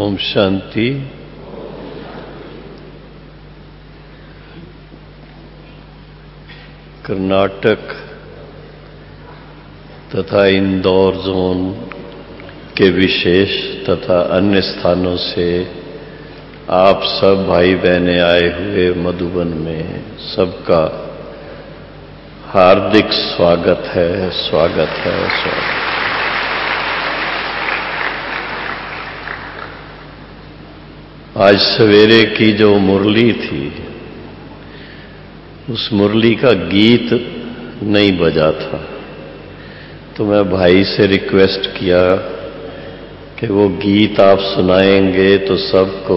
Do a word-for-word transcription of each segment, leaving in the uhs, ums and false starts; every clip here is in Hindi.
ओम शांति। कर्नाटक तथा इंदौर जोन के विशेष तथा अन्य स्थानों से आप सब भाई बहनें आए हुए मधुबन में सबका हार्दिक स्वागत है, स्वागत है, स्वागत। आज सवेरे की जो मुरली थी, उस मुरली का गीत नहीं बजा था, तो मैं भाई से रिक्वेस्ट किया कि वो गीत आप सुनाएंगे तो सबको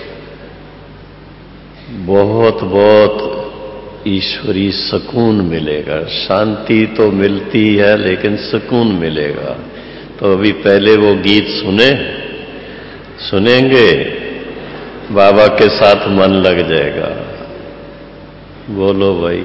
बहुत बहुत ईश्वरी सुकून मिलेगा। शांति तो मिलती है लेकिन सुकून मिलेगा। तो अभी पहले वो गीत सुने सुनेंगे, बाबा के साथ मन लग जाएगा। बोलो भाई।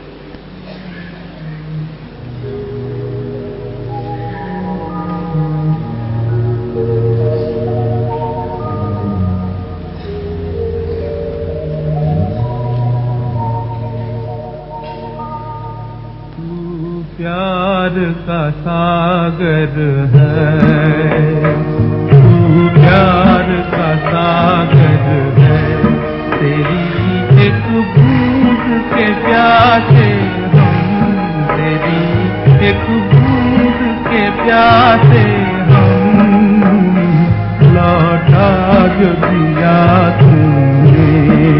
तू प्यार का सागर है, तू प्यार का सागर है। तेरी एक बूंद के प्यासे हम, तेरी एक बूंद के प्यासे हम। लौटा जो दिया तूने,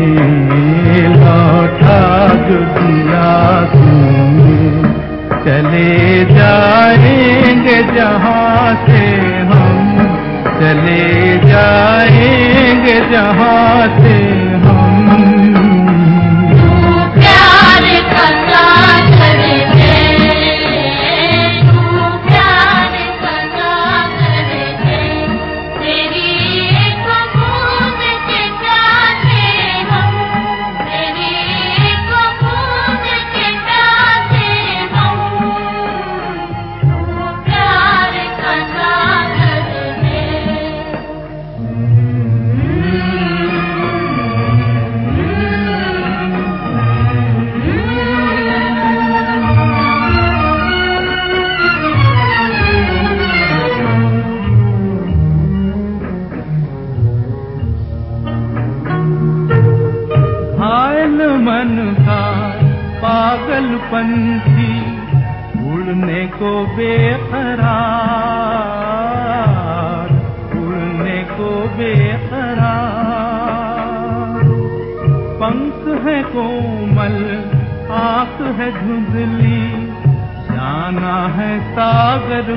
लौटा जो दिया तूने। चले जाएंगे जहाँ से हम, चले जाएंगे जहाँ से हम। तू प्यार का सागर है, तू प्यार का सागर है। तेरी एक बूंद के प्यासे हम, तेरी एक बूंद के प्यासे हम। तू प्यार का सागर है। घायल मन का पागलपन थी, उड़ने को बेकरार, उड़ने को बेकरार। पंख है कोमल, आंख है धुंधली, जाना है सागर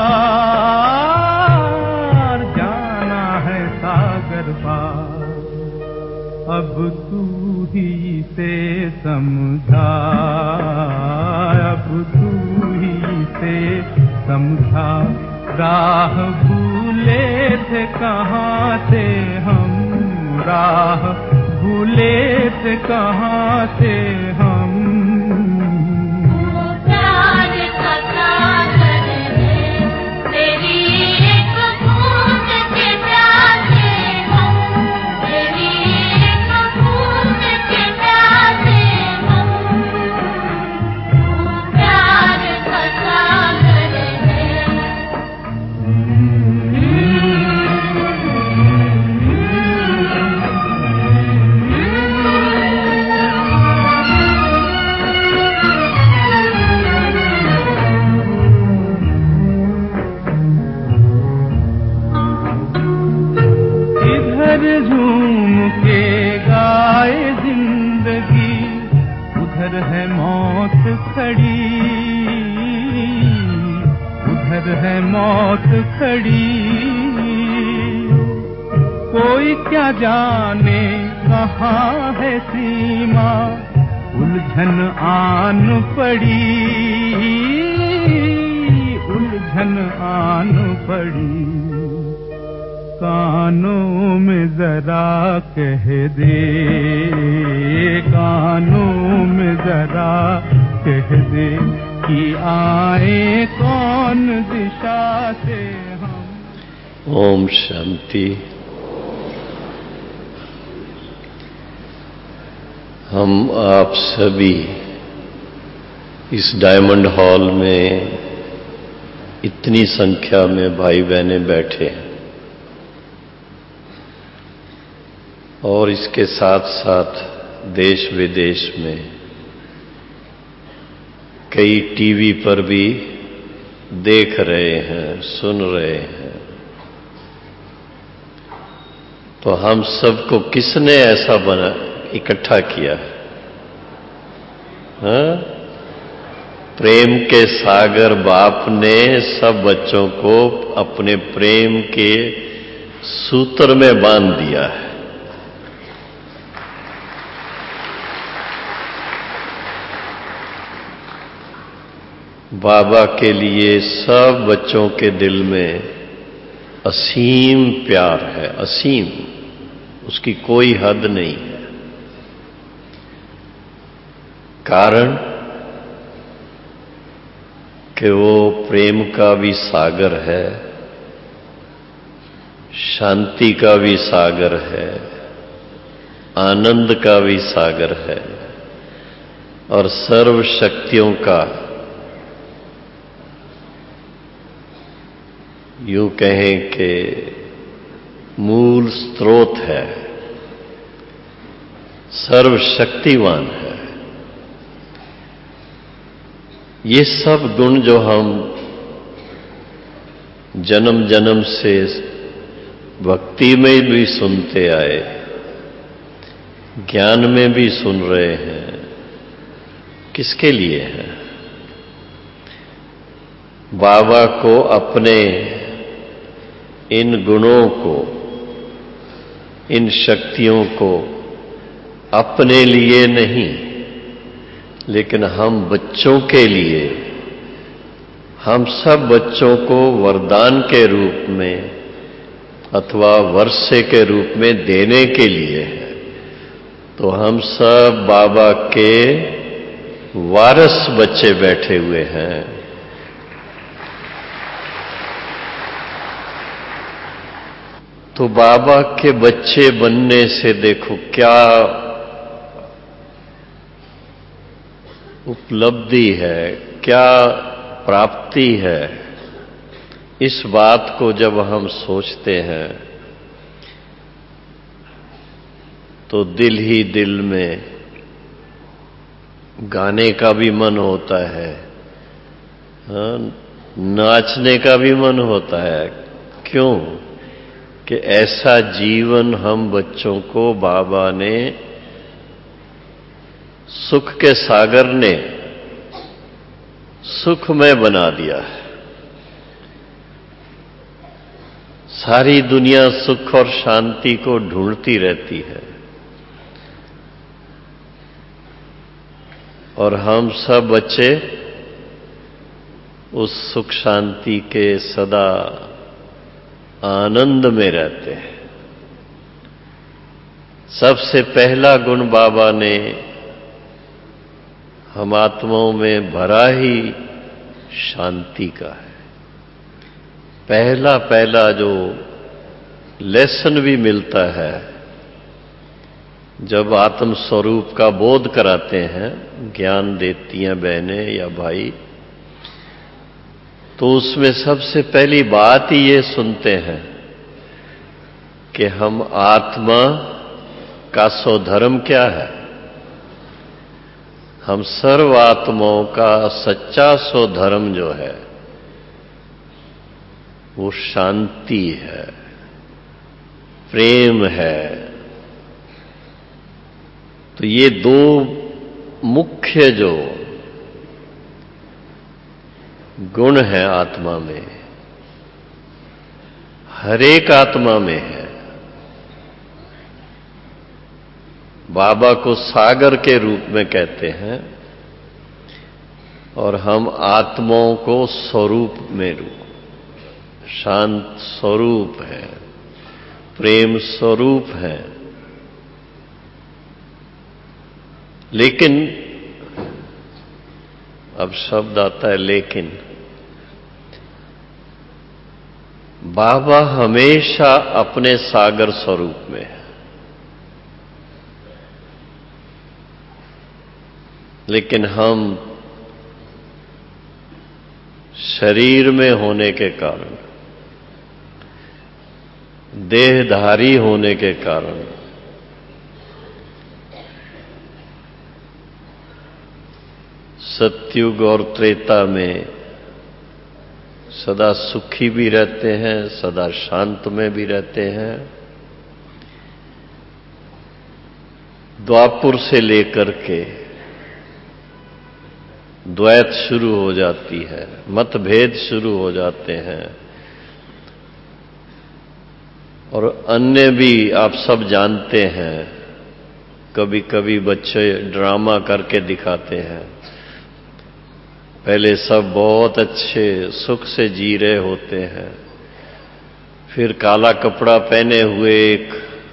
पार, जाना है सागर पार। अब तू ही से समझा, अब तू ही से समझा। राह भूले थे कहाँ से हम, राह भूले थे कहाँ से हम। तू प्यार का सागर है, तेरी एक बूंद के प्यासे हम, तेरी एक बूंद के प्यासे हम। तू प्यार का सागर है। इधर झूम के गाए जिंदगी, उधर है मौत खड़ी, उधर है मौत खड़ी। कोई क्या जाने कहाँ है सीमा, उलझन आन पड़ी, उलझन आन पड़ी। कानों में जरा कह दे, कानों में जरा कह दे कि आए कौन दिशा से हम। ओम शांति। हम आप सभी इस डायमंड हॉल में इतनी संख्या में भाई बहनें बैठे हैं और इसके साथ साथ देश विदेश में कई टीवी पर भी देख रहे हैं, सुन रहे हैं। तो हम सबको किसने ऐसा बना इकट्ठा किया है? हाँ? प्रेम के सागर बाप ने सब बच्चों को अपने प्रेम के सूत्र में बांध दिया है। बाबा के लिए सब बच्चों के दिल में असीम प्यार है, असीम, उसकी कोई हद नहीं है। कारण कि वो प्रेम का भी सागर है, शांति का भी सागर है, आनंद का भी सागर है और सर्व शक्तियों का, यूं कहें कि मूल स्रोत है, सर्वशक्तिवान है। ये सब गुण जो हम जन्म जन्म से भक्ति में भी सुनते आए, ज्ञान में भी सुन रहे हैं, किसके लिए है? बाबा को अपने इन गुणों को, इन शक्तियों को अपने लिए नहीं, लेकिन हम बच्चों के लिए, हम सब बच्चों को वरदान के रूप में अथवा वर्षे के रूप में देने के लिए है। तो हम सब बाबा के वारिस बच्चे बैठे हुए हैं। तो बाबा के बच्चे बनने से देखो क्या उपलब्धि है, क्या प्राप्ति है। इस बात को जब हम सोचते हैं तो दिल ही दिल में गाने का भी मन होता है, हाँ, नाचने का भी मन होता है। क्यों? कि ऐसा जीवन हम बच्चों को बाबा ने, सुख के सागर ने सुखमय बना दिया है। सारी दुनिया सुख और शांति को ढूंढती रहती है और हम सब बच्चे उस सुख शांति के सदा आनंद में रहते हैं। सबसे पहला गुण बाबा ने हम आत्माओं में भरा ही शांति का है। पहला पहला जो लेसन भी मिलता है जब आत्म स्वरूप का बोध कराते हैं, ज्ञान देती हैं बहनें या भाई, तो उसमें सबसे पहली बात ही ये सुनते हैं कि हम आत्मा का स्वधर्म क्या है। हम सर्व आत्माओं का सच्चा स्वधर्म जो है वो शांति है, प्रेम है। तो ये दो मुख्य जो गुण है आत्मा में, हर एक आत्मा में है। बाबा को सागर के रूप में कहते हैं और हम आत्माओं को स्वरूप में रूप, शांत स्वरूप है, प्रेम स्वरूप है। लेकिन अब शब्द आता है लेकिन, बाबा हमेशा अपने सागर स्वरूप में है। लेकिन हम शरीर में होने के कारण, देहधारी होने के कारण सतयुग और त्रेता में सदा सुखी भी रहते हैं, सदा शांत में भी रहते हैं। द्वापुर से लेकर के द्वैत शुरू हो जाती है, मतभेद शुरू हो जाते हैं, और अन्य भी आप सब जानते हैं। कभी कभी बच्चे ड्रामा करके दिखाते हैं। पहले सब बहुत अच्छे सुख से जी रहे होते हैं, फिर काला कपड़ा पहने हुए एक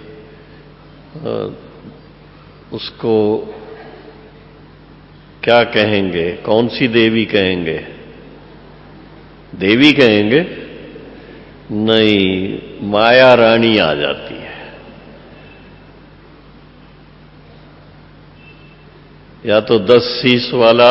उसको क्या कहेंगे, कौन सी देवी कहेंगे? देवी कहेंगे? नहीं, माया रानी आ जाती है, या तो दस शीश वाला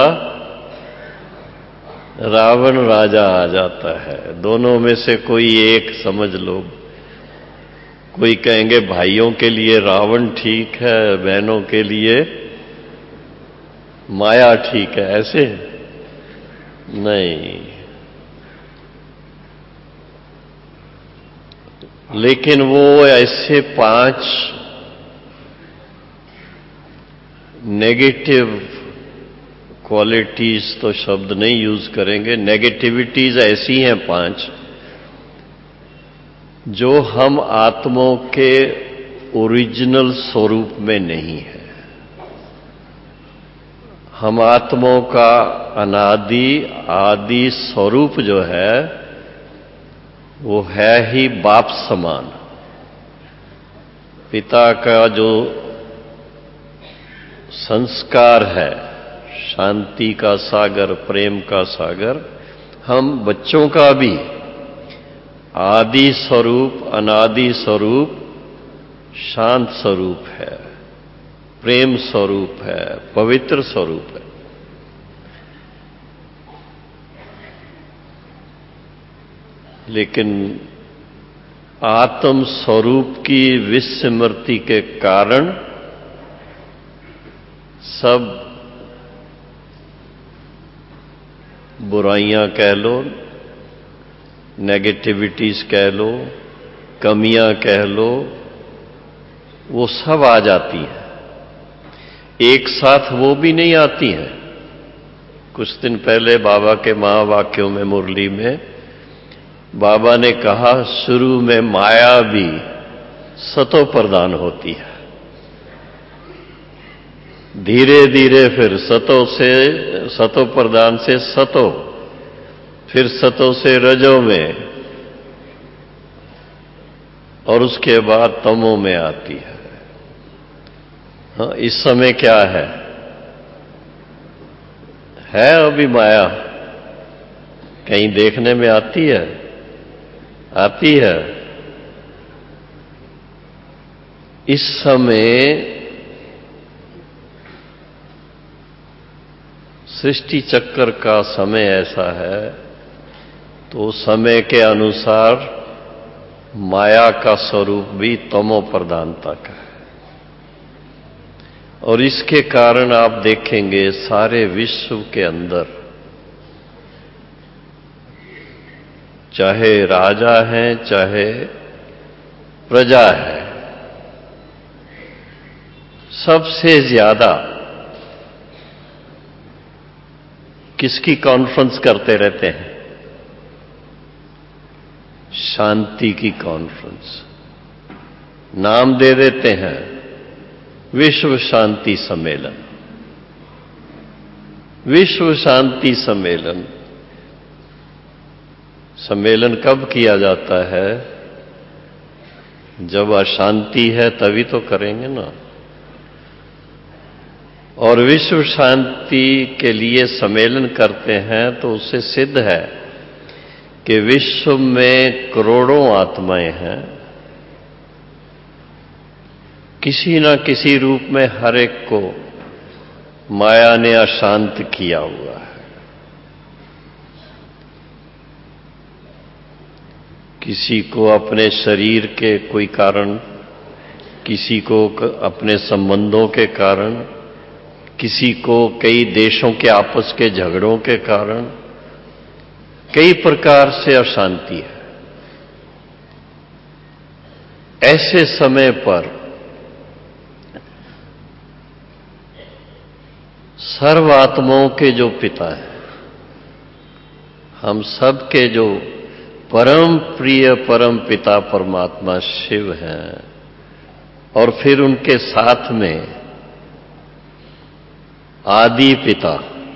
रावण राजा आ जाता है। दोनों में से कोई एक समझ लो। कोई कहेंगे भाइयों के लिए रावण ठीक है, बहनों के लिए माया ठीक है, ऐसे नहीं। लेकिन वो ऐसे पांच नेगेटिव क्वालिटीज तो शब्द नहीं यूज करेंगे, नेगेटिविटीज ऐसी हैं पांच जो हम आत्माओं के ओरिजिनल स्वरूप में नहीं है। हम आत्माओं का अनादि आदि स्वरूप जो है वो है ही बाप समान। पिता का जो संस्कार है, शांति का सागर, प्रेम का सागर, हम बच्चों का भी आदि स्वरूप, अनादि स्वरूप शांत स्वरूप है, प्रेम स्वरूप है, पवित्र स्वरूप है। लेकिन आत्म स्वरूप की विस्मृति के कारण सब बुराइयां कह लो, नेगेटिविटीज कह लो, कमियां कह लो, वो सब आ जाती हैं। एक साथ वो भी नहीं आती हैं। कुछ दिन पहले बाबा के महावाक्यों में, मुरली में बाबा ने कहा, शुरू में माया भी सतो प्रदान होती है, धीरे धीरे फिर सतो से सतो प्रदान से सतो, फिर सतो से रजो में, और उसके बाद तमो में आती है। हाँ, इस समय क्या है? है अभी माया? कहीं देखने में आती है? आती है। इस समय सृष्टि चक्र का समय ऐसा है, तो समय के अनुसार माया का स्वरूप भी तमो प्रधानता का है। और इसके कारण आप देखेंगे सारे विश्व के अंदर, चाहे राजा हैं चाहे प्रजा है, सबसे ज्यादा किसकी कॉन्फ्रेंस करते रहते हैं? शांति की कॉन्फ्रेंस। नाम दे देते हैं विश्व शांति सम्मेलन। विश्व शांति सम्मेलन सम्मेलन कब किया जाता है? जब अशांति है तभी तो करेंगे ना। और विश्व शांति के लिए सम्मेलन करते हैं तो उससे सिद्ध है कि विश्व में करोड़ों आत्माएं हैं, किसी न किसी रूप में हर एक को माया ने अशांत किया हुआ है। किसी को अपने शरीर के कोई कारण, किसी को अपने संबंधों के कारण, किसी को कई देशों के आपस के झगड़ों के कारण, कई प्रकार से अशांति है। ऐसे समय पर सर्वात्माओं के जो पिता हैं, हम सब के जो परम प्रिय परम पिता परमात्मा शिव हैं, और फिर उनके साथ में आदि पिता,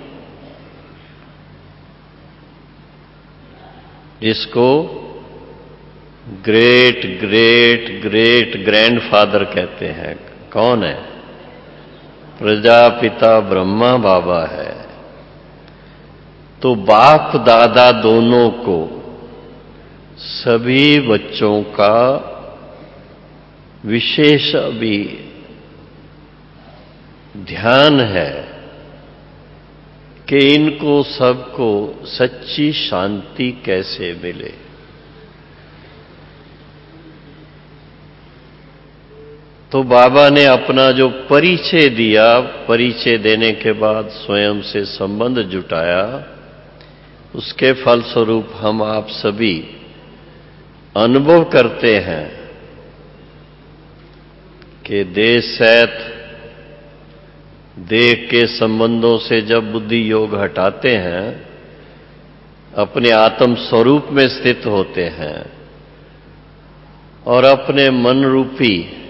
जिसको ग्रेट ग्रेट ग्रेट ग्रैंडफादर कहते हैं, कौन है? प्रजापिता ब्रह्मा बाबा है। तो बाप दादा दोनों को सभी बच्चों का विशेष अभी ध्यान है कि इनको सबको सच्ची शांति कैसे मिले। तो बाबा ने अपना जो परिचय दिया, परिचय देने के बाद स्वयं से संबंध जुटाया, उसके फलस्वरूप हम आप सभी अनुभव करते हैं कि देह सहित देह के संबंधों से जब बुद्धि योग हटाते हैं, अपने आत्म स्वरूप में स्थित होते हैं और अपने मन रूपी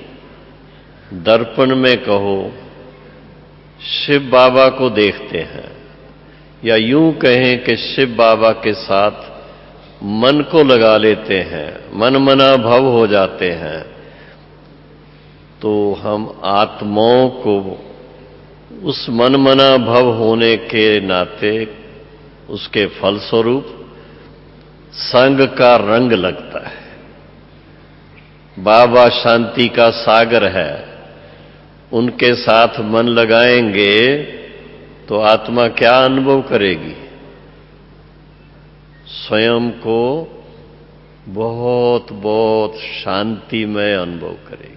दर्पण में कहो शिव बाबा को देखते हैं, या यूं कहें कि शिव बाबा के साथ मन को लगा लेते हैं, मन मना भव हो जाते हैं, तो हम आत्माओं को उस मन मना भव होने के नाते उसके फलस्वरूप संग का रंग लगता है। बाबा शांति का सागर है, उनके साथ मन लगाएंगे तो आत्मा क्या अनुभव करेगी? स्वयं को बहुत बहुत शांतिमय अनुभव करेगी।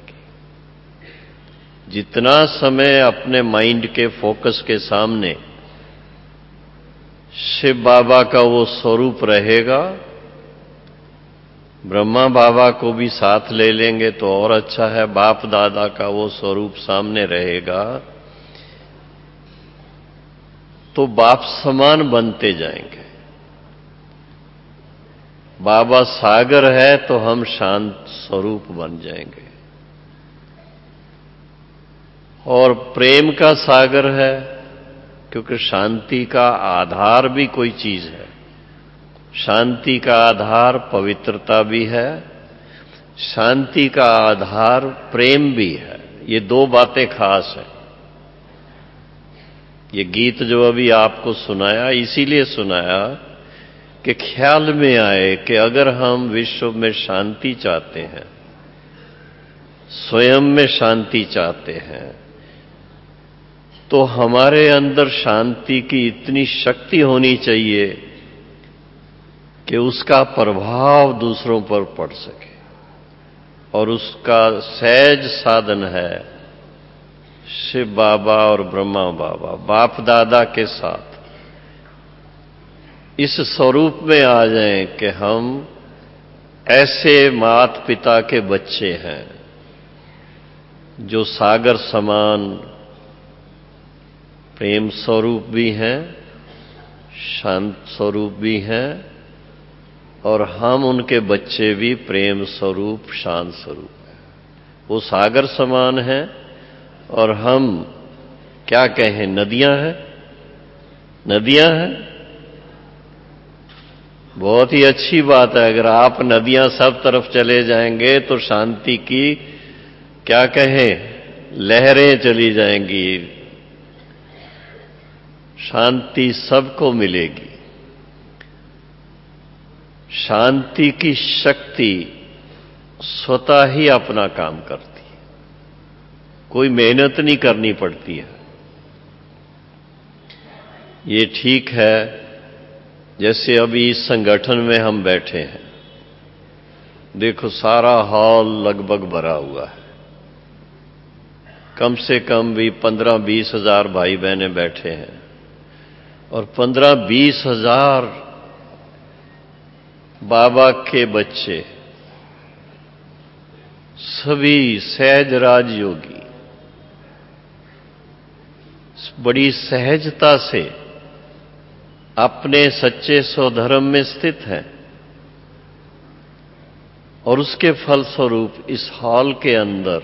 जितना समय अपने माइंड के फोकस के सामने शिव बाबा का वो स्वरूप रहेगा, ब्रह्मा बाबा को भी साथ ले लेंगे तो और अच्छा है, बाप दादा का वो स्वरूप सामने रहेगा, तो बाप समान बनते जाएंगे। बाबा सागर है तो हम शांत स्वरूप बन जाएंगे। और प्रेम का सागर है, क्योंकि शांति का आधार भी कोई चीज है। शांति का आधार पवित्रता भी है, शांति का आधार प्रेम भी है। ये दो बातें खास हैं। ये गीत जो अभी आपको सुनाया, इसीलिए सुनाया कि ख्याल में आए कि अगर हम विश्व में शांति चाहते हैं, स्वयं में शांति चाहते हैं, तो हमारे अंदर शांति की इतनी शक्ति होनी चाहिए कि उसका प्रभाव दूसरों पर पड़ सके। और उसका सहज साधन है शिव बाबा और ब्रह्मा बाबा, बाप दादा के साथ इस स्वरूप में आ जाएं कि हम ऐसे माता पिता के बच्चे हैं जो सागर समान प्रेम स्वरूप भी हैं, शांत स्वरूप भी हैं, और हम उनके बच्चे भी प्रेम स्वरूप शांत स्वरूप हैं। वो सागर समान हैं और हम क्या कहें, नदियां हैं। नदियां हैं, बहुत ही अच्छी बात है। अगर आप नदियां सब तरफ चले जाएंगे तो शांति की क्या कहें, लहरें चली जाएंगी, शांति सबको मिलेगी। शांति की शक्ति स्वतः ही अपना काम करती है, कोई मेहनत नहीं करनी पड़ती है। ये ठीक है, जैसे अभी इस संगठन में हम बैठे हैं, देखो सारा हॉल लगभग भरा हुआ है। कम से कम भी पंद्रह बीस हजार भाई बहने बैठे हैं, और पंद्रह बीस हजार बाबा के बच्चे, सभी सहज राजयोगी बड़ी सहजता से अपने सच्चे स्वधर्म में स्थित हैं, और उसके फलस्वरूप इस हॉल के अंदर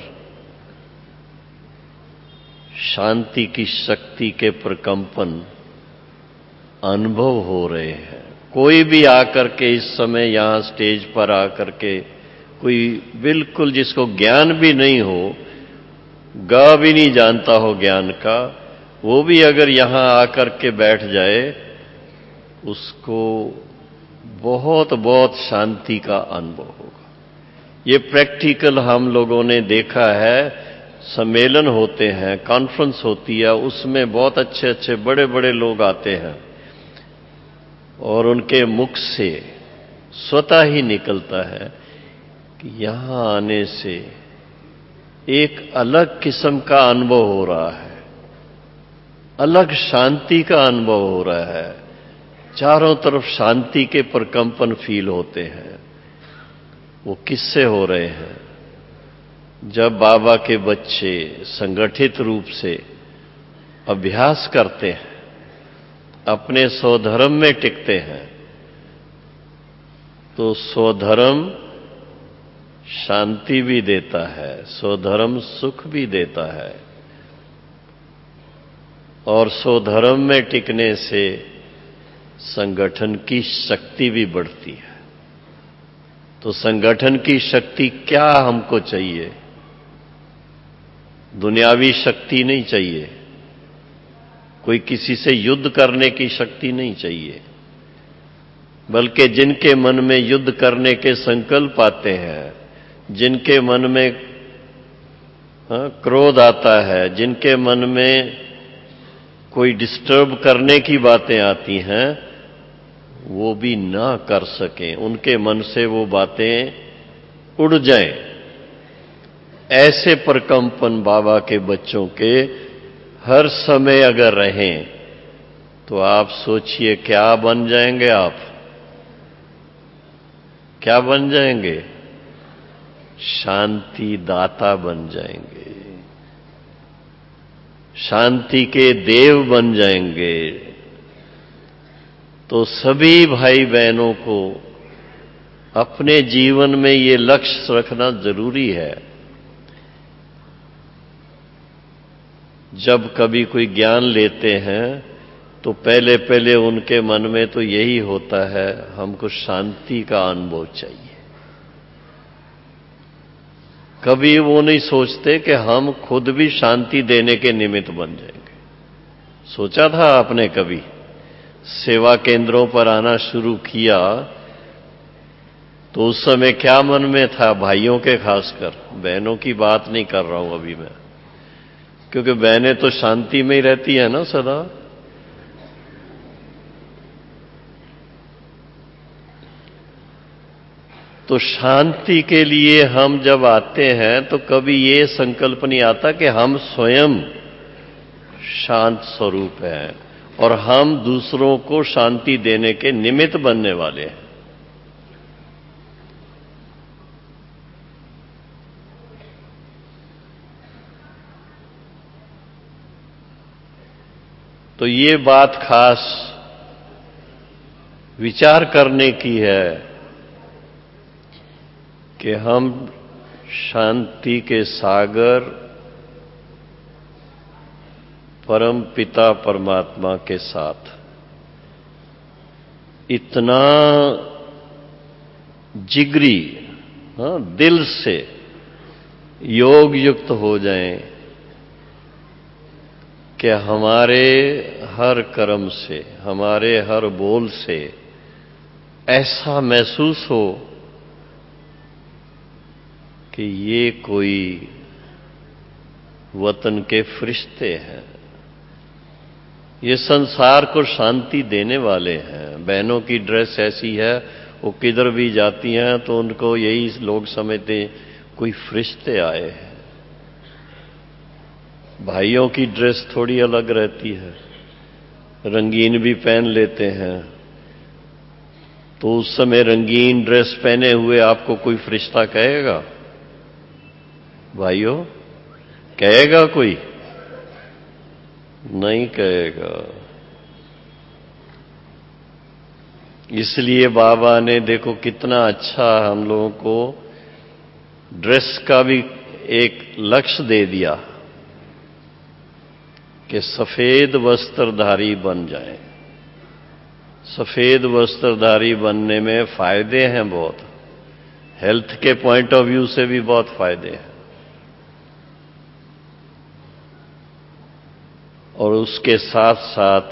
शांति की शक्ति के प्रकंपन अनुभव हो रहे हैं। कोई भी आकर के इस समय यहां स्टेज पर आकर के, कोई बिल्कुल जिसको ज्ञान भी नहीं हो, ग भी नहीं जानता हो ज्ञान का, वो भी अगर यहां आकर के बैठ जाए, उसको बहुत बहुत शांति का अनुभव होगा। ये प्रैक्टिकल हम लोगों ने देखा है। सम्मेलन होते हैं, कॉन्फ्रेंस होती है, उसमें बहुत अच्छे अच्छे बड़े बड़े लोग आते हैं, और उनके मुख से स्वतः ही निकलता है कि यहां आने से एक अलग किस्म का अनुभव हो रहा है, अलग शांति का अनुभव हो रहा है, चारों तरफ शांति के प्रकंपन फील होते हैं। वो किससे हो रहे हैं? जब बाबा के बच्चे संगठित रूप से अभ्यास करते हैं, अपने स्वधर्म में टिकते हैं, तो स्वधर्म शांति भी देता है, स्वधर्म सुख भी देता है, और स्वधर्म में टिकने से संगठन की शक्ति भी बढ़ती है। तो संगठन की शक्ति क्या हमको चाहिए? दुनियावी शक्ति नहीं चाहिए, कोई किसी से युद्ध करने की शक्ति नहीं चाहिए, बल्कि जिनके मन में युद्ध करने के संकल्प आते हैं, जिनके मन में हाँ, क्रोध आता है, जिनके मन में कोई डिस्टर्ब करने की बातें आती हैं, वो भी ना कर सकें, उनके मन से वो बातें उड़ जाएं। ऐसे प्रकंपन बाबा के बच्चों के हर समय अगर रहें, तो आप सोचिए क्या बन जाएंगे आप? क्या बन जाएंगे? शांति दाता बन जाएंगे, शांति के देव बन जाएंगे। तो सभी भाई बहनों को अपने जीवन में ये लक्ष्य रखना जरूरी है। जब कभी कोई ज्ञान लेते हैं, तो पहले पहले उनके मन में तो यही होता है, हमको शांति का अनुभव चाहिए। कभी वो नहीं सोचते कि हम खुद भी शांति देने के निमित्त बन जाएंगे। सोचा था आपने कभी? सेवा केंद्रों पर आना शुरू किया तो उस समय क्या मन में था भाइयों के? खासकर बहनों की बात नहीं कर रहा हूं अभी मैं, क्योंकि बहनें तो शांति में ही रहती है ना सदा। तो शांति के लिए हम जब आते हैं तो कभी ये संकल्प नहीं आता कि हम स्वयं शांत स्वरूप हैं और हम दूसरों को शांति देने के निमित्त बनने वाले हैं। तो ये बात खास विचार करने की है कि हम शांति के सागर परम पिता परमात्मा के साथ इतना जिगरी, हाँ, दिल से योग युक्त हो जाएं कि हमारे हर कर्म से, हमारे हर बोल से ऐसा महसूस हो कि ये कोई वतन के फरिश्ते हैं, ये संसार को शांति देने वाले हैं। बहनों की ड्रेस ऐसी है, वो किधर भी जाती हैं तो उनको यही लोग समझते कोई फरिश्ते आए हैं। भाइयों की ड्रेस थोड़ी अलग रहती है, रंगीन भी पहन लेते हैं, तो उस समय रंगीन ड्रेस पहने हुए आपको कोई फरिश्ता कहेगा? भाइयों, कहेगा कोई? नहीं कहेगा। इसलिए बाबा ने देखो कितना अच्छा हम लोगों को ड्रेस का भी एक लक्ष्य दे दिया कि सफेद वस्त्रधारी बन जाएं। सफेद वस्त्रधारी बनने में फायदे हैं बहुत, हेल्थ के पॉइंट ऑफ व्यू से भी बहुत फायदे हैं। और उसके साथ साथ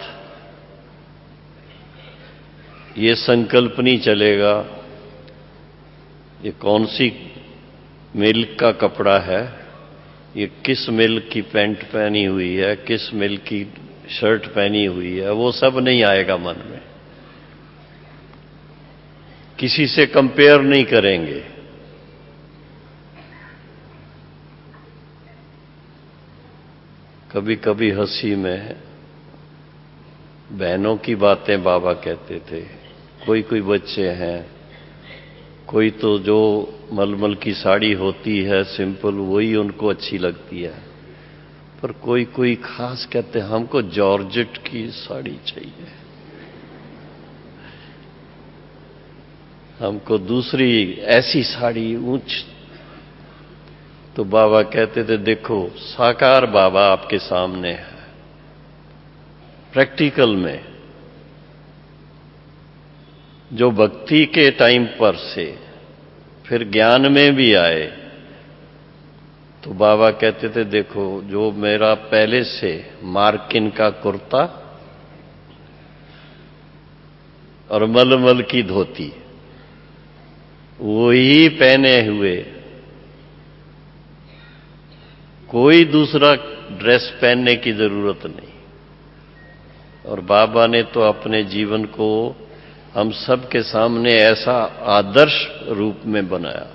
ये संकल्प नहीं चलेगा ये कौन सी मिल्क का कपड़ा है, ये किस मिल्क की पैंट पहनी हुई है, किस मिल्क की शर्ट पहनी हुई है, वो सब नहीं आएगा मन में। किसी से कंपेयर नहीं करेंगे। कभी कभी हंसी में बहनों की बातें बाबा कहते थे। कोई कोई बच्चे हैं, कोई तो जो मलमल की साड़ी होती है सिंपल, वही उनको अच्छी लगती है, पर कोई कोई खास कहते हैं हमको जॉर्जेट की साड़ी चाहिए, हमको दूसरी ऐसी साड़ी ऊंच। तो बाबा कहते थे देखो साकार बाबा आपके सामने है, प्रैक्टिकल में जो भक्ति के टाइम पर से फिर ज्ञान में भी आए। तो बाबा कहते थे देखो जो मेरा पहले से मार्किन का कुर्ता और मलमल की धोती वही पहने हुए, कोई दूसरा ड्रेस पहनने की जरूरत नहीं। और बाबा ने तो अपने जीवन को हम सब के सामने ऐसा आदर्श रूप में बनाया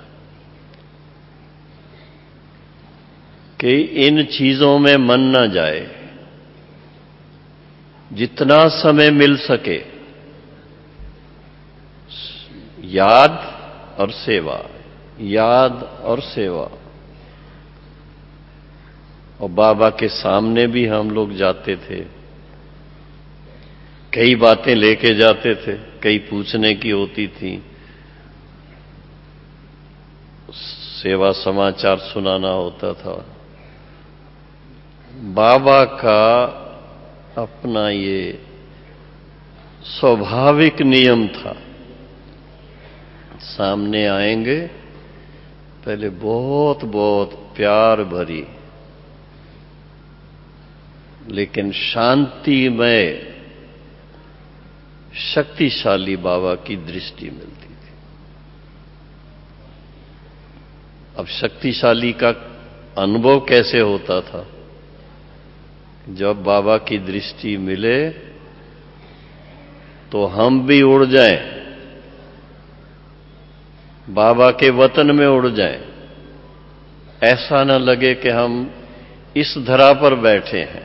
कि इन चीजों में मन न जाए। जितना समय मिल सके याद और सेवा, याद और सेवा। और बाबा के सामने भी हम लोग जाते थे, कई बातें लेके जाते थे, कई पूछने की होती थी, सेवा समाचार सुनाना होता था। बाबा का अपना ये स्वाभाविक नियम था, सामने आएंगे पहले बहुत बहुत प्यार भरी लेकिन शांतिमय शक्तिशाली बाबा की दृष्टि मिलती थी। अब शक्तिशाली का अनुभव कैसे होता था? जब बाबा की दृष्टि मिले तो हम भी उड़ जाएं, बाबा के वतन में उड़ जाएं। ऐसा न लगे कि हम इस धरा पर बैठे हैं।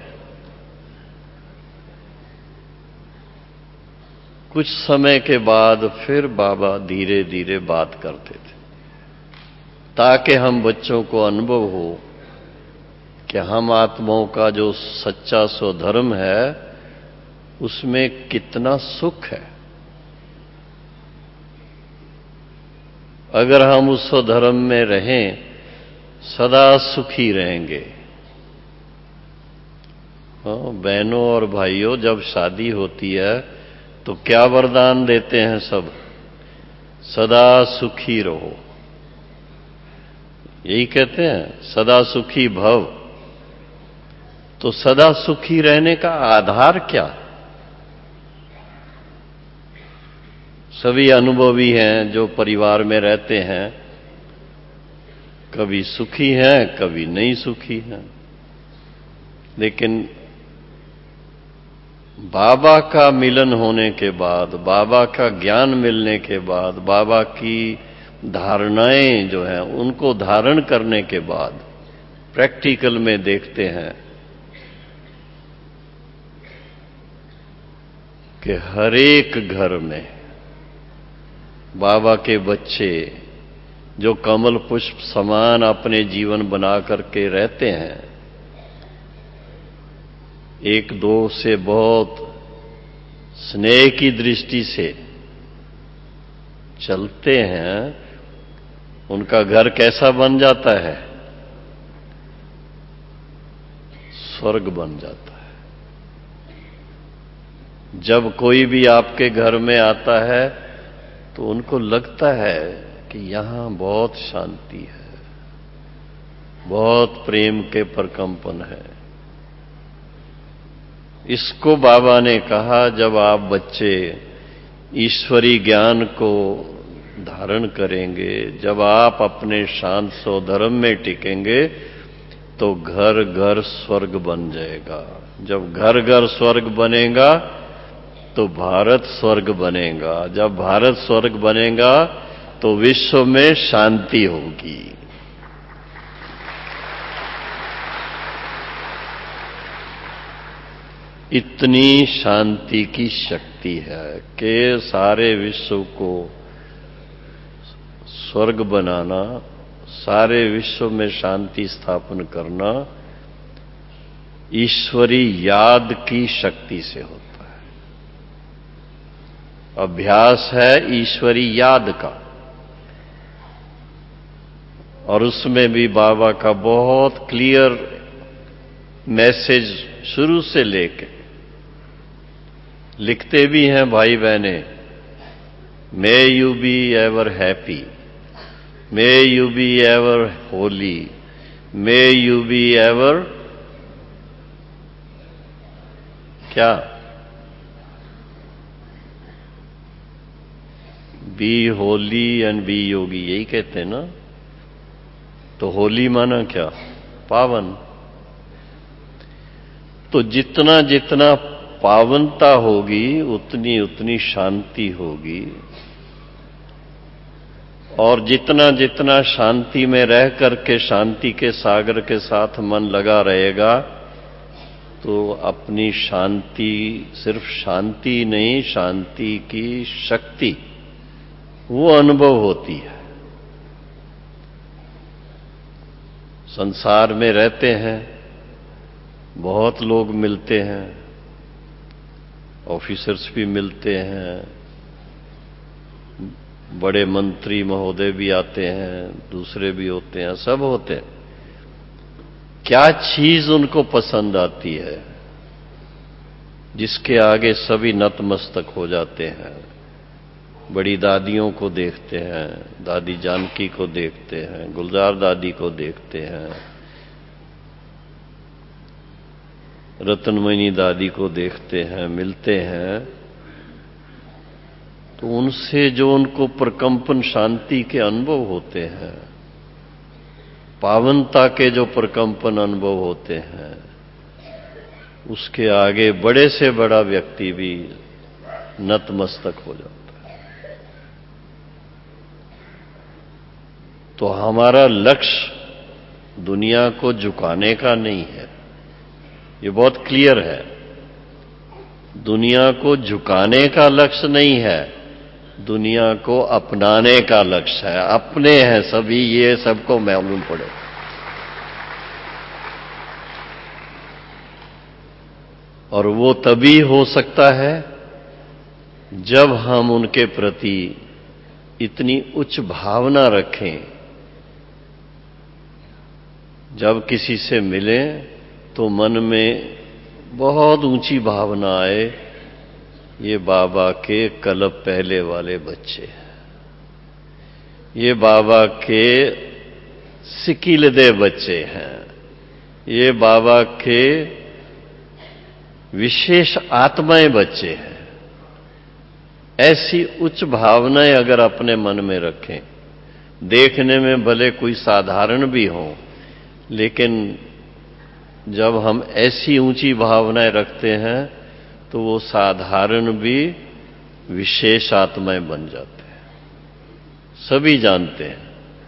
कुछ समय के बाद फिर बाबा धीरे धीरे बात करते थे ताकि हम बच्चों को अनुभव हो कि हम आत्माओं का जो सच्चा स्वधर्म है उसमें कितना सुख है। अगर हम उस स्वधर्म में रहें सदा सुखी रहेंगे। हाँ, बहनों और भाइयों, जब शादी होती है तो क्या वरदान देते हैं सब? सदा सुखी रहो, यही कहते हैं, सदा सुखी भव। तो सदा सुखी रहने का आधार क्या? सभी अनुभवी हैं जो परिवार में रहते हैं, कभी सुखी हैं कभी नहीं सुखी हैं, लेकिन बाबा का मिलन होने के बाद, बाबा का ज्ञान मिलने के बाद, बाबा की धारणाएं जो हैं उनको धारण करने के बाद प्रैक्टिकल में देखते हैं कि हर एक घर में बाबा के बच्चे जो कमल पुष्प समान अपने जीवन बना करके रहते हैं, एक दो से बहुत स्नेह की दृष्टि से चलते हैं, उनका घर कैसा बन जाता है? स्वर्ग बन जाता है। जब कोई भी आपके घर में आता है तो उनको लगता है कि यहां बहुत शांति है, बहुत प्रेम के प्रकंपन है। इसको बाबा ने कहा, जब आप बच्चे ईश्वरी ज्ञान को धारण करेंगे, जब आप अपने शांत स्वधर्म में टिकेंगे तो घर घर स्वर्ग बन जाएगा। जब घर घर स्वर्ग बनेगा तो भारत स्वर्ग बनेगा। जब भारत स्वर्ग बनेगा तो विश्व में शांति होगी। इतनी शांति की शक्ति है कि सारे विश्व को स्वर्ग बनाना, सारे विश्व में शांति स्थापन करना ईश्वरी याद की शक्ति से होता है। अभ्यास है ईश्वरी याद का, और उसमें भी बाबा का बहुत क्लियर मैसेज शुरू से लेके लिखते भी हैं भाई बहने, may you be ever happy, may you be ever holy, may you be ever क्या, be holy and be yogi, यही कहते हैं ना। तो होली माना क्या? पावन। तो जितना जितना पावनता होगी उतनी उतनी शांति होगी, और जितना जितना शांति में रह करके शांति के सागर के साथ मन लगा रहेगा तो अपनी शांति, सिर्फ शांति नहीं, शांति की शक्ति वो अनुभव होती है। संसार में रहते हैं, बहुत लोग मिलते हैं, ऑफिसर्स भी मिलते हैं, बड़े मंत्री महोदय भी आते हैं, दूसरे भी होते हैं, सब होते हैं। क्या चीज उनको पसंद आती है जिसके आगे सभी नतमस्तक हो जाते हैं? बड़ी दादियों को देखते हैं, दादी जानकी को देखते हैं, गुलजार दादी को देखते हैं, रतनमणि दादी को देखते हैं, मिलते हैं, तो उनसे जो उनको प्रकंपन शांति के अनुभव होते हैं, पावनता के जो प्रकंपन अनुभव होते हैं, उसके आगे बड़े से बड़ा व्यक्ति भी नतमस्तक हो जाता है। तो हमारा लक्ष्य दुनिया को झुकाने का नहीं है, ये बहुत क्लियर है। दुनिया को झुकाने का लक्ष्य नहीं है, दुनिया को अपनाने का लक्ष्य है। अपने हैं सभी, ये सबको मालूम पड़े। और वो तभी हो सकता है जब हम उनके प्रति इतनी उच्च भावना रखें। जब किसी से मिलें तो मन में बहुत ऊंची भावना आए, ये बाबा के कलब पहले वाले बच्चे हैं, ये बाबा के सिकीलदे बच्चे हैं, ये बाबा के विशेष आत्माएं बच्चे हैं। ऐसी उच्च भावनाएं अगर अपने मन में रखें, देखने में भले कोई साधारण भी हो, लेकिन जब हम ऐसी ऊंची भावनाएं रखते हैं तो वो साधारण भी विशेष आत्माएं बन जाते हैं, सभी जानते हैं।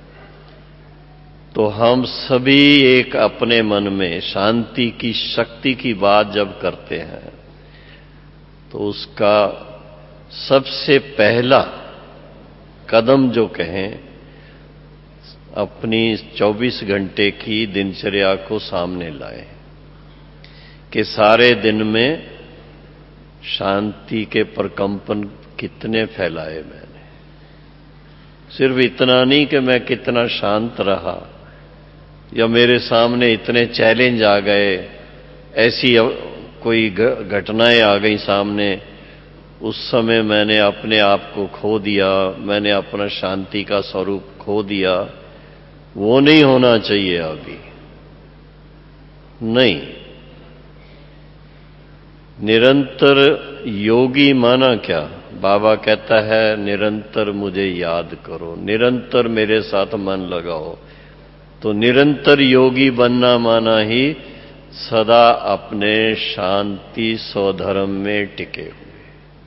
तो हम सभी एक अपने मन में शांति की शक्ति की बात जब करते हैं तो उसका सबसे पहला कदम जो कहें, अपनी चौबीस घंटे की दिनचर्या को सामने लाए कि सारे दिन में शांति के प्रकंपन कितने फैलाए मैंने। सिर्फ इतना नहीं कि मैं कितना शांत रहा या मेरे सामने इतने चैलेंज आ गए, ऐसी कोई घटनाएं आ गई सामने, उस समय मैंने अपने आप को खो दिया, मैंने अपना शांति का स्वरूप खो दिया। वो नहीं होना चाहिए अभी, नहीं। निरंतर योगी माना क्या? बाबा कहता है निरंतर मुझे याद करो, निरंतर मेरे साथ मन लगाओ। तो निरंतर योगी बनना माना ही सदा अपने शांति स्वधर्म में टिके हुए।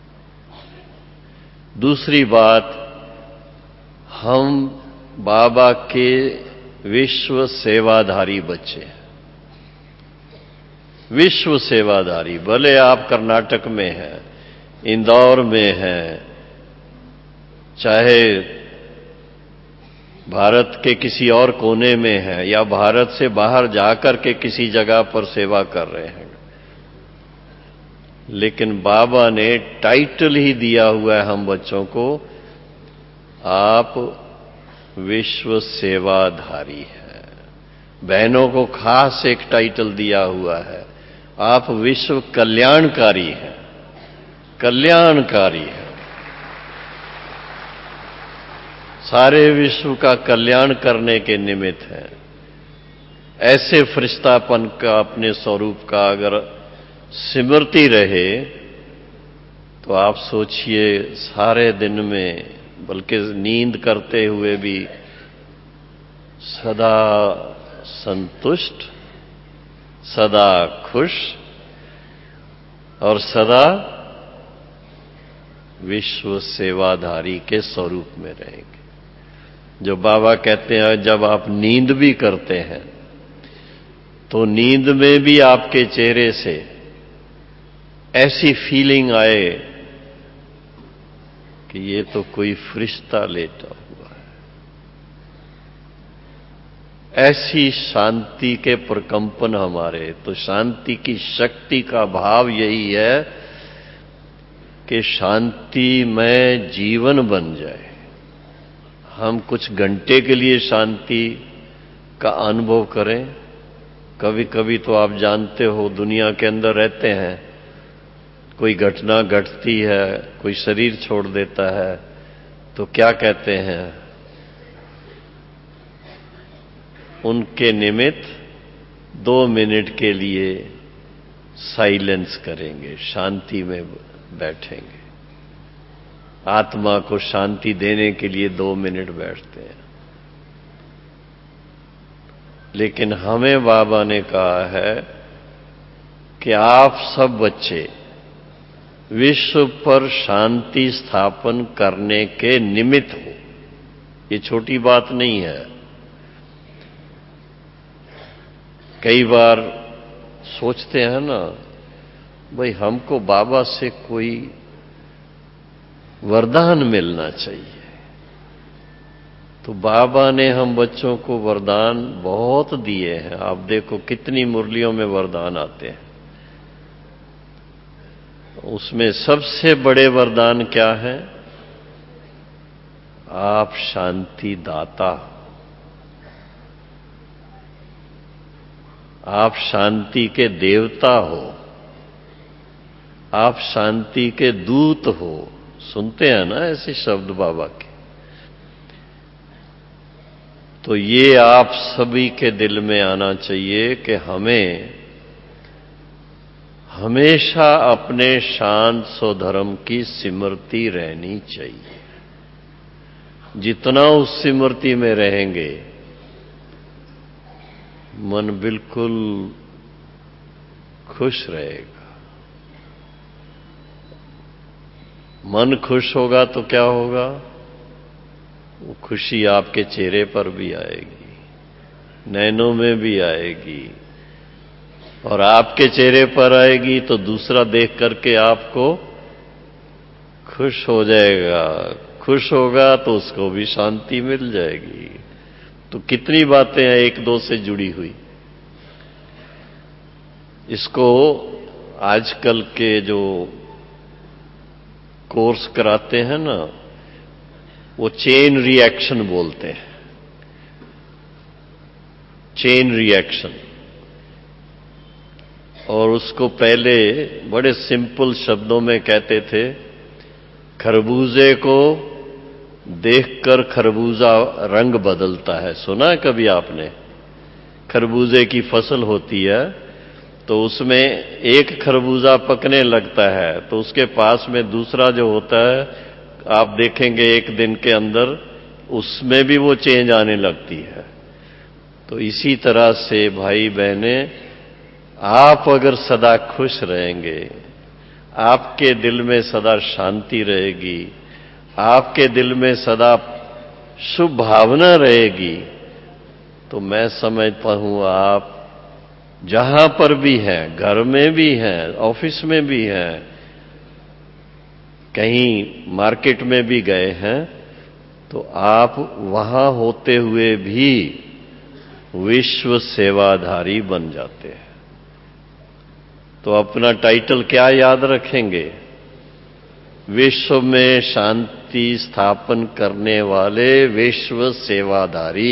दूसरी बात, हम बाबा के विश्व सेवाधारी बच्चे हैं। विश्व सेवाधारी, भले आप कर्नाटक में हैं, इंदौर में हैं, चाहे भारत के किसी और कोने में हैं या भारत से बाहर जाकर के किसी जगह पर सेवा कर रहे हैं, लेकिन बाबा ने टाइटल ही दिया हुआ है हम बच्चों को, आप विश्व सेवाधारी हैं। बहनों को खास एक टाइटल दिया हुआ है, आप विश्व कल्याणकारी हैं, कल्याणकारी हैं। सारे विश्व का कल्याण करने के निमित्त हैं। ऐसे फरिश्तापन का अपने स्वरूप का अगर स्मृति रहे तो आप सोचिए सारे दिन में, बल्कि नींद करते हुए भी सदा संतुष्ट, सदा खुश और सदा विश्व सेवाधारी के स्वरूप में रहेंगे। जो बाबा कहते हैं जब आप नींद भी करते हैं तो नींद में भी आपके चेहरे से ऐसी फीलिंग आए कि ये तो कोई फरिश्ता लेटा हुआ है। ऐसी शांति के प्रकंपन हमारे, तो शांति की शक्ति का भाव यही है कि शांति में जीवन बन जाए। हम कुछ घंटे के लिए शांति का अनुभव करें। कभी कभी तो आप जानते हो, दुनिया के अंदर रहते हैं, कोई घटना घटती है, कोई शरीर छोड़ देता है, तो क्या कहते हैं, उनके निमित्त दो मिनट के लिए साइलेंस करेंगे, शांति में बैठेंगे। आत्मा को शांति देने के लिए दो मिनट बैठते हैं। लेकिन हमें बाबा ने कहा है कि आप सब बच्चे विश्व पर शांति स्थापन करने के निमित्त हो। ये छोटी बात नहीं है। कई बार सोचते हैं ना, भाई हमको बाबा से कोई वरदान मिलना चाहिए। तो बाबा ने हम बच्चों को वरदान बहुत दिए हैं। आप देखो कितनी मुरलियों में वरदान आते हैं। उसमें सबसे बड़े वरदान क्या हैं? आप शांति दाता, आप शांति के देवता हो, आप शांति के दूत हो। सुनते हैं ना ऐसे शब्द बाबा के। तो ये आप सभी के दिल में आना चाहिए कि हमें हमेशा अपने शांत स्वधर्म की स्मृति रहनी चाहिए। जितना उस स्मृति में रहेंगे, मन बिल्कुल खुश रहेगा। मन खुश होगा तो क्या होगा? वो खुशी आपके चेहरे पर भी आएगी, नैनों में भी आएगी, और आपके चेहरे पर आएगी तो दूसरा देख करके आपको खुश हो जाएगा। खुश होगा तो उसको भी शांति मिल जाएगी। तो कितनी बातें हैं एक दो से जुड़ी हुई। इसको आजकल के जो कोर्स कराते हैं ना, वो चेन रिएक्शन बोलते हैं। Chain reaction. और उसको पहले बड़े सिंपल शब्दों में कहते थे, खरबूजे को देखकर खरबूजा रंग बदलता है। सुना है कभी आपने? खरबूजे की फसल होती है तो उसमें एक खरबूजा पकने लगता है तो उसके पास में दूसरा जो होता है, आप देखेंगे एक दिन के अंदर उसमें भी वो चेंज आने लगती है। तो इसी तरह से भाई बहने, आप अगर सदा खुश रहेंगे, आपके दिल में सदा शांति रहेगी, आपके दिल में सदा शुभ भावना रहेगी, तो मैं समझता हूं आप जहां पर भी हैं, घर में भी हैं, ऑफिस में भी हैं, कहीं मार्केट में भी गए हैं, तो आप वहां होते हुए भी विश्व सेवाधारी बन जाते हैं। तो अपना टाइटल क्या याद रखेंगे? विश्व में शांति स्थापन करने वाले विश्व सेवाधारी।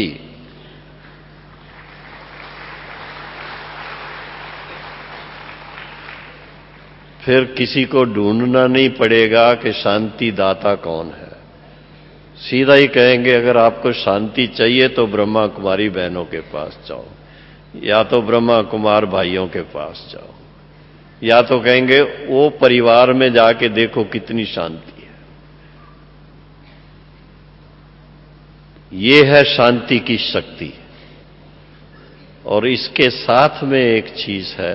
फिर किसी को ढूंढना नहीं पड़ेगा कि शांति दाता कौन है। सीधा ही कहेंगे, अगर आपको शांति चाहिए तो ब्रह्मा कुमारी बहनों के पास जाओ, या तो ब्रह्मा कुमार भाइयों के पास जाओ, या तो कहेंगे वो परिवार में जाके देखो कितनी शांति है। ये है शांति की शक्ति। और इसके साथ में एक चीज है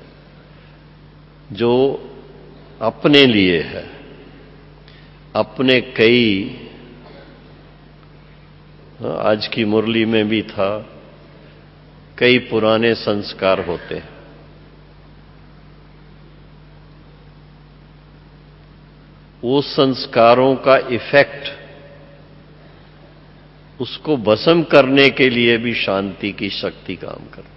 जो अपने लिए है। अपने कई, आज की मुरली में भी था, कई पुराने संस्कार होते हैं। वो संस्कारों का इफेक्ट, उसको भस्म करने के लिए भी शांति की शक्ति काम करती।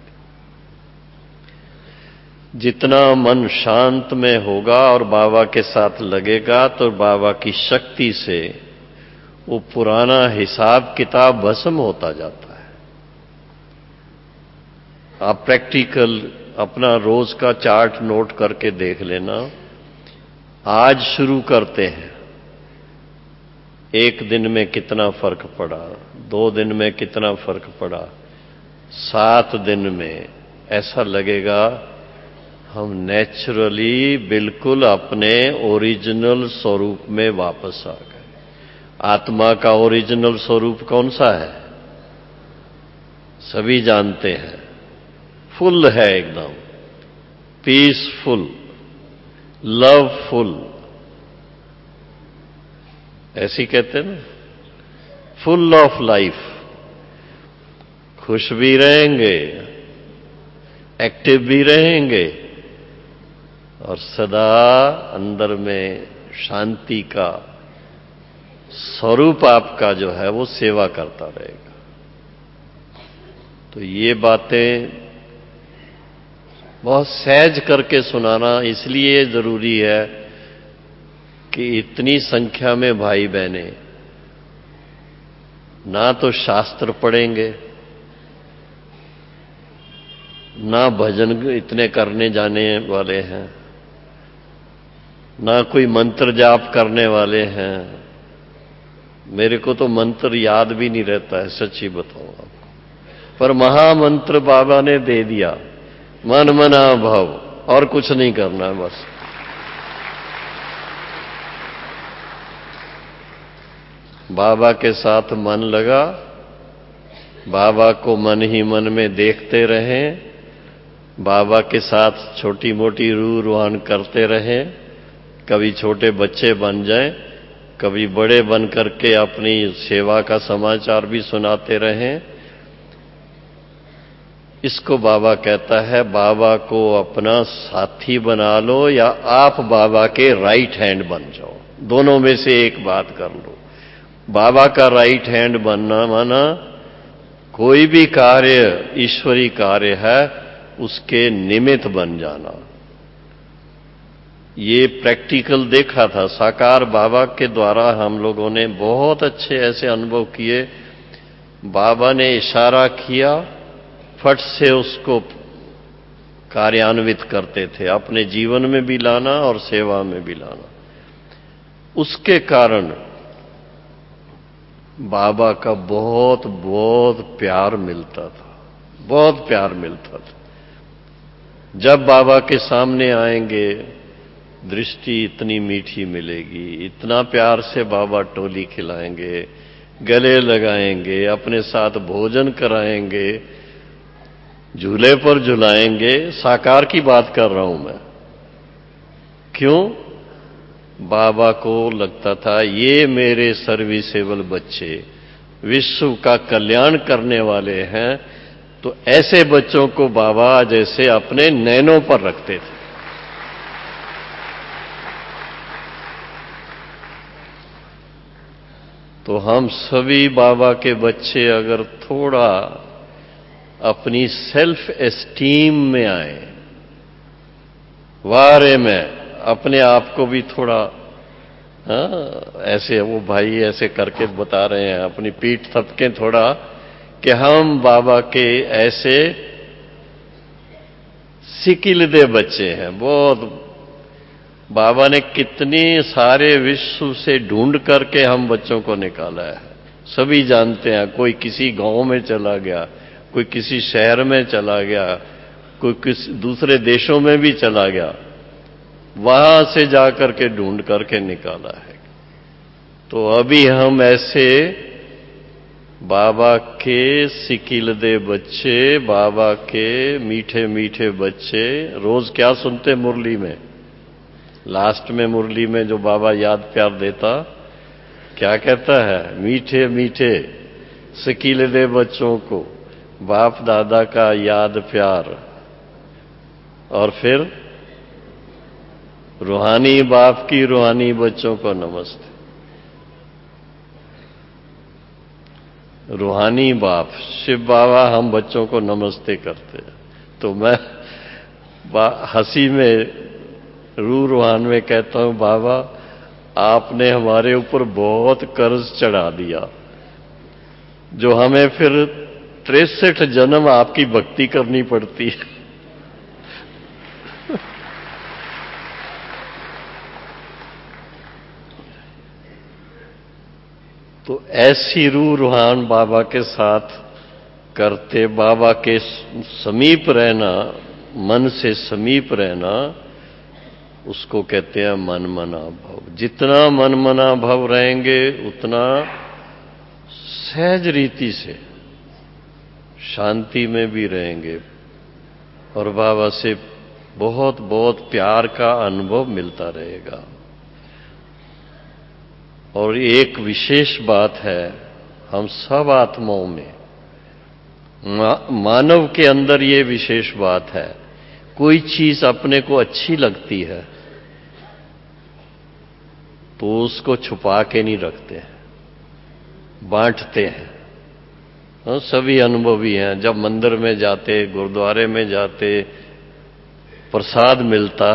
जितना मन शांत में होगा और बाबा के साथ लगेगा तो बाबा की शक्ति से वो पुराना हिसाब किताब भस्म होता जाता है। आप प्रैक्टिकल अपना रोज का चार्ट नोट करके देख लेना। आज शुरू करते हैं, एक दिन में कितना फर्क पड़ा, दो दिन में कितना फर्क पड़ा, सात दिन में ऐसा लगेगा हम नेचुरली बिल्कुल अपने ओरिजिनल स्वरूप में वापस आ गए। आत्मा का ओरिजिनल स्वरूप कौन सा है? सभी जानते हैं, फुल है, एकदम पीसफुल, लवफुल, ऐसी कहते हैं ना, फुल ऑफ लाइफ। खुश भी रहेंगे, एक्टिव भी रहेंगे, और सदा अंदर में शांति का स्वरूप आपका जो है वो सेवा करता रहेगा। तो ये बातें बहुत सहज करके सुनाना इसलिए जरूरी है कि इतनी संख्या में भाई बहने ना तो शास्त्र पढ़ेंगे, ना भजन इतने करने जाने वाले हैं, ना कोई मंत्र जाप करने वाले हैं। मेरे को तो मंत्र याद भी नहीं रहता है, सच्ची बताऊं आपको। पर महामंत्र बाबा ने दे दिया, मन मना भव, और कुछ नहीं करना है बस। बाबा के साथ मन लगा, बाबा को मन ही मन में देखते रहें, बाबा के साथ छोटी मोटी रूह रुहान करते रहें, कभी छोटे बच्चे बन जाएं, कभी बड़े बन करके अपनी सेवा का समाचार भी सुनाते रहें। इसको बाबा कहता है, बाबा को अपना साथी बना लो या आप बाबा के राइट हैंड बन जाओ, दोनों में से एक बात कर लो। बाबा का राइट हैंड बनना माना कोई भी कार्य ईश्वरी कार्य है उसके निमित्त बन जाना। ये प्रैक्टिकल देखा था, साकार बाबा के द्वारा हम लोगों ने बहुत अच्छे ऐसे अनुभव किए। बाबा ने इशारा किया, फट से उसको कार्यान्वित करते थे, अपने जीवन में भी लाना और सेवा में भी लाना। उसके कारण बाबा का बहुत बहुत प्यार मिलता था, बहुत प्यार मिलता था। जब बाबा के सामने आएंगे दृष्टि इतनी मीठी मिलेगी, इतना प्यार से बाबा टोली खिलाएंगे, गले लगाएंगे, अपने साथ भोजन कराएंगे, झूले पर झुलाएंगे। साकार की बात कर रहा हूं मैं। क्यों? बाबा को लगता था ये मेरे सर्विसेबल बच्चे विश्व का कल्याण करने वाले हैं, तो ऐसे बच्चों को बाबा जैसे अपने नैनों पर रखते थे। तो हम सभी बाबा के बच्चे अगर थोड़ा अपनी सेल्फ एस्टीम में आए, वारे में अपने आप को भी थोड़ा, हाँ, ऐसे वो भाई ऐसे करके बता रहे हैं, अपनी पीठ थपके थोड़ा कि हम बाबा के ऐसे सिकिलदे बच्चे हैं। बहुत बाबा ने कितने सारे विश्व से ढूंढ करके हम बच्चों को निकाला है। सभी जानते हैं, कोई किसी गांव में चला गया, कोई किसी शहर में चला गया, कोई किसी दूसरे देशों में भी चला गया, वहां से जाकर के ढूंढ करके निकाला है। तो अभी हम ऐसे बाबा के सिकिलदे बच्चे, बाबा के मीठे मीठे बच्चे, रोज क्या सुनते मुरली में, लास्ट में मुरली में जो बाबा याद प्यार देता, क्या कहता है? मीठे मीठे सिकिलदे बच्चों को बाप दादा का याद प्यार, और फिर रूहानी बाप की रूहानी बच्चों को नमस्ते। रूहानी बाप शिव बाबा हम बच्चों को नमस्ते करते हैं। तो मैं हंसी में रू रूहान में कहता हूं, बाबा आपने हमारे ऊपर बहुत कर्ज चढ़ा दिया, जो हमें फिर तिरसठ जन्म आपकी भक्ति करनी पड़ती है। तो ऐसी रूह रूहान बाबा के साथ करते, बाबा के समीप रहना, मन से समीप रहना, उसको कहते हैं मन मना भाव। जितना मन मना भाव रहेंगे उतना सहज रीति से शांति में भी रहेंगे और बाबा से बहुत बहुत प्यार का अनुभव मिलता रहेगा। और एक विशेष बात है, हम सब आत्माओं में, मा, मानव के अंदर ये विशेष बात है, कोई चीज अपने को अच्छी लगती है तो उसको छुपा के नहीं रखते, बांटते हैं। हाँ, सभी अनुभवी हैं, जब मंदिर में जाते, गुरुद्वारे में जाते, प्रसाद मिलता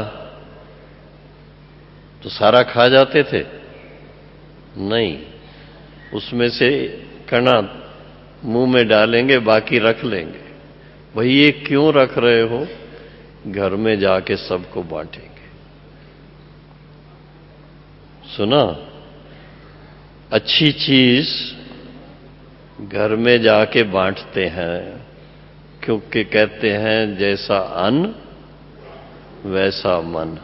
तो सारा खा जाते थे? नहीं, उसमें से कणा मुंह में डालेंगे, बाकी रख लेंगे। भाई ये क्यों रख रहे हो? घर में जाके सबको बांटेंगे। सुना? अच्छी चीज घर में जाके बांटते हैं, क्योंकि कहते हैं जैसा अन्न वैसा मन।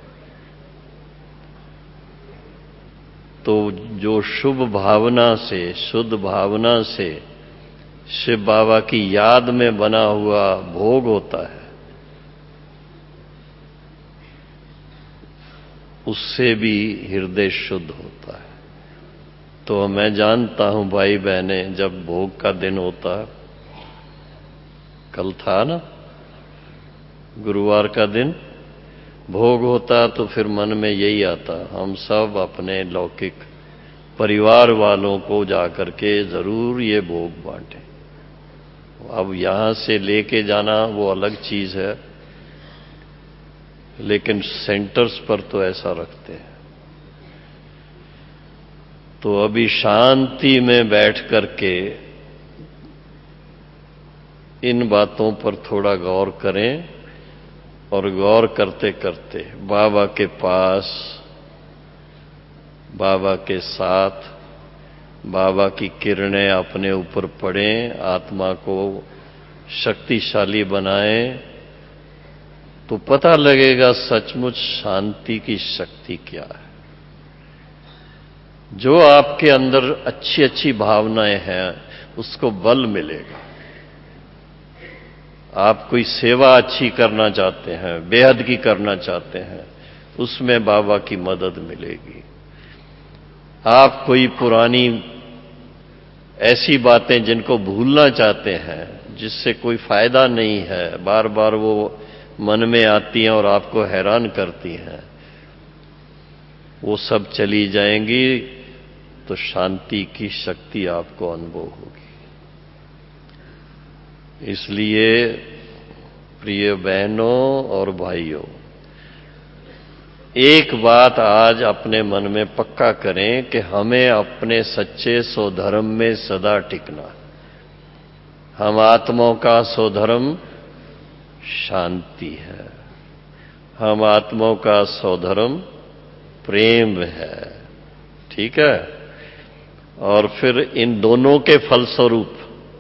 तो जो शुभ भावना से, शुद्ध भावना से शिव बाबा की याद में बना हुआ भोग होता है, उससे भी हृदय शुद्ध होता है। तो मैं जानता हूं भाई बहने, जब भोग का दिन होता, कल था ना गुरुवार का दिन, भोग होता तो फिर मन में यही आता, हम सब अपने लौकिक परिवार वालों को जाकर के जरूर ये भोग बांटें। अब यहां से लेके जाना वो अलग चीज है, लेकिन सेंटर्स पर तो ऐसा रखते हैं। तो अभी शांति में बैठ करके इन बातों पर थोड़ा गौर करें, और गौर करते करते बाबा के पास, बाबा के साथ, बाबा की किरणें अपने ऊपर पड़ें, आत्मा को शक्तिशाली बनाएं, तो पता लगेगा सचमुच शांति की शक्ति क्या है। जो आपके अंदर अच्छी अच्छी भावनाएं हैं उसको बल मिलेगा। आप कोई सेवा अच्छी करना चाहते हैं, बेहद की करना चाहते हैं, उसमें बाबा की मदद मिलेगी। आप कोई पुरानी ऐसी बातें जिनको भूलना चाहते हैं, जिससे कोई फायदा नहीं है, बार बार वो मन में आती हैं और आपको हैरान करती हैं, वो सब चली जाएंगी, तो शांति की शक्ति आपको अनुभव होगी। इसलिए प्रिय बहनों और भाइयों, एक बात आज अपने मन में पक्का करें कि हमें अपने सच्चे स्वधर्म में सदा टिकना। हम आत्माओं का स्वधर्म शांति है, हम आत्माओं का स्वधर्म प्रेम है, ठीक है। और फिर इन दोनों के फलस्वरूप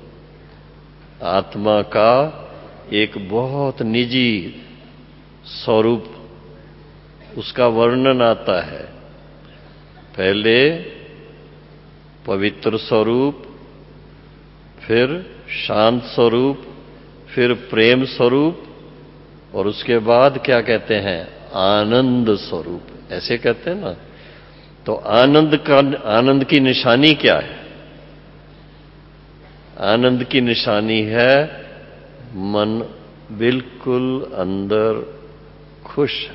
आत्मा का एक बहुत निजी स्वरूप, उसका वर्णन आता है। पहले पवित्र स्वरूप, फिर शांत स्वरूप, फिर प्रेम स्वरूप, और उसके बाद क्या कहते हैं, आनंद स्वरूप, ऐसे कहते हैं ना। तो आनंद का, आनंद की निशानी क्या है? आनंद की निशानी है मन बिल्कुल अंदर खुश है।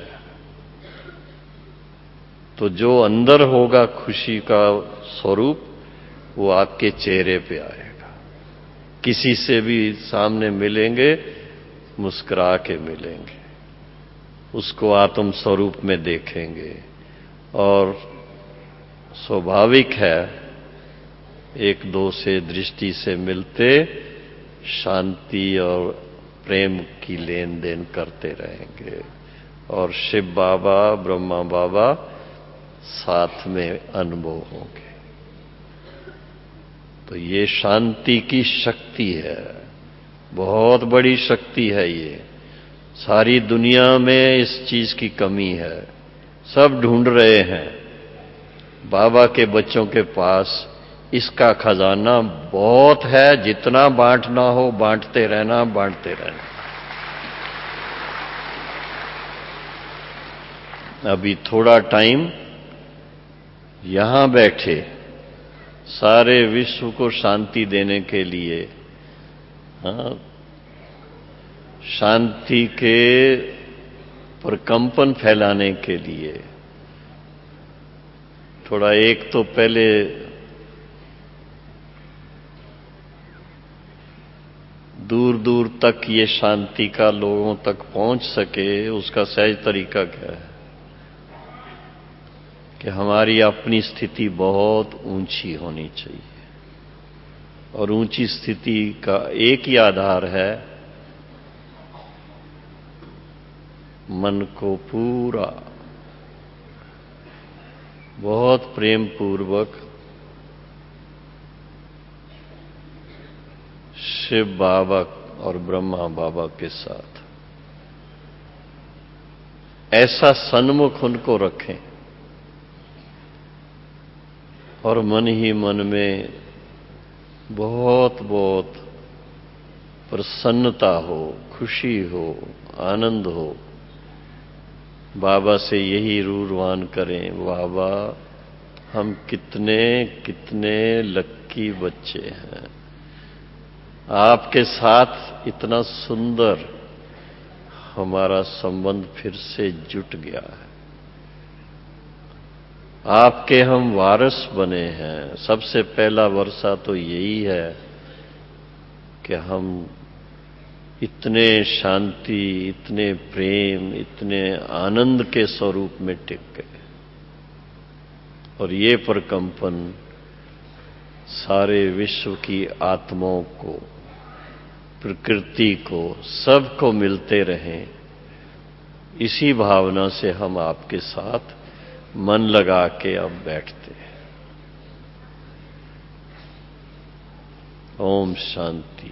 तो जो अंदर होगा खुशी का स्वरूप, वो आपके चेहरे पे आएगा। किसी से भी सामने मिलेंगे, मुस्कुरा के मिलेंगे, उसको आत्म स्वरूप में देखेंगे। और स्वाभाविक है, एक दो से दृष्टि से मिलते शांति और प्रेम की लेन देन करते रहेंगे, और शिव बाबा, ब्रह्मा बाबा साथ में अनुभव होंगे। तो ये शांति की शक्ति है, बहुत बड़ी शक्ति है ये। सारी दुनिया में इस चीज की कमी है, सब ढूंढ रहे हैं। बाबा के बच्चों के पास इसका खजाना बहुत है, जितना बांटना हो बांटते रहना, बांटते रहना। अभी थोड़ा टाइम यहां बैठे सारे विश्व को शांति देने के लिए, हाँ, शांति के प्रकंपन फैलाने के लिए, थोड़ा एक तो पहले दूर दूर तक ये शांति का लोगों तक पहुंच सके, उसका सहज तरीका क्या है कि हमारी अपनी स्थिति बहुत ऊंची होनी चाहिए। और ऊंची स्थिति का एक ही आधार है, मन को पूरा बहुत प्रेम पूर्वक शिव बाबा और ब्रह्मा बाबा के साथ ऐसा सन्मुख उनको रखें, और मन ही मन में बहुत बहुत प्रसन्नता हो, खुशी हो, आनंद हो। बाबा से यही रूरवान करें, बाबा हम कितने कितने लक्की बच्चे हैं, आपके साथ इतना सुंदर हमारा संबंध फिर से जुट गया है। आपके हम वारिस बने हैं। सबसे पहला वर्षा तो यही है कि हम इतने शांति, इतने प्रेम, इतने आनंद के स्वरूप में टिक गए। और ये प्रकंपन सारे विश्व की आत्माओं को, प्रकृति को, सबको मिलते रहें, इसी भावना से हम आपके साथ मन लगा के अब बैठते हैं। ओम शांति।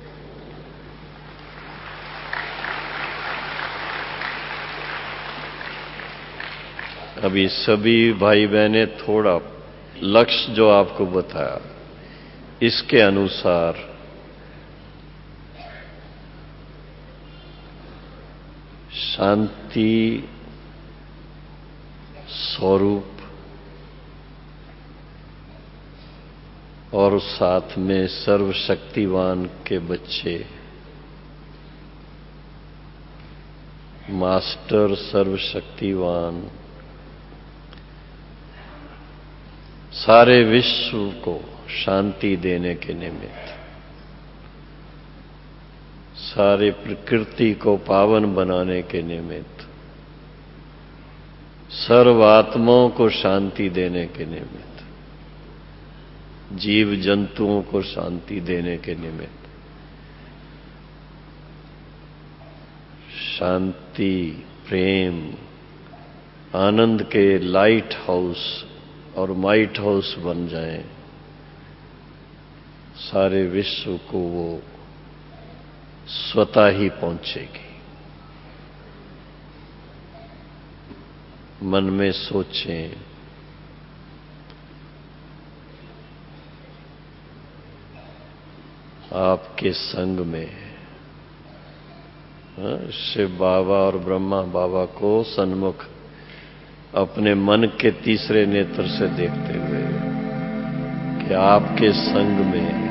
अभी सभी भाई बहनें थोड़ा लक्ष्य जो आपको बताया, इसके अनुसार शांति स्वरूप और साथ में सर्वशक्तिवान के बच्चे, मास्टर सर्वशक्तिवान सारे विश्व को शांति देने के निमित्त, सारे प्रकृति को पावन बनाने के निमित्त, सर्व आत्माओं को शांति देने के निमित्त, जीव जंतुओं को शांति देने के निमित्त, शांति, प्रेम, आनंद के लाइट हाउस और माइट हाउस बन जाएं, सारे विश्व को वो स्वतः ही पहुंचेगी। मन में सोचें, आपके संग में हाँ, शिव बाबा और ब्रह्मा बाबा को सन्मुख अपने मन के तीसरे नेत्र से देखते हुए कि आपके संग में,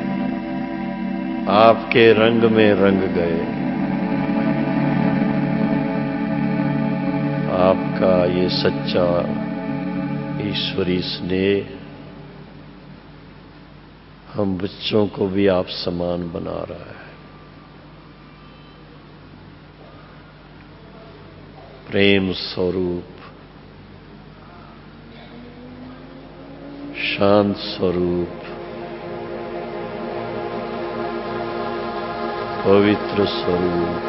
आपके रंग में रंग गए, आपका ये सच्चा ईश्वरी स्नेह हम बच्चों को भी आप समान बना रहा है। प्रेम स्वरूप, शांत स्वरूप, पवित्र स्वरूप,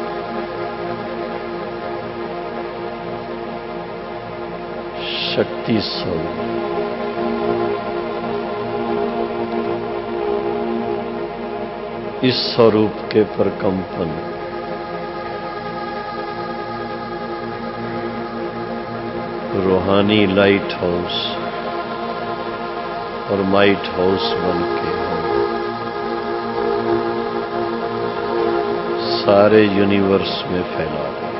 शक्ति स्वरूप, इस स्वरूप के प्रकंपन रूहानी लाइट हाउस और माइट हाउस बन के हम सारे यूनिवर्स में फैला रहे हैं।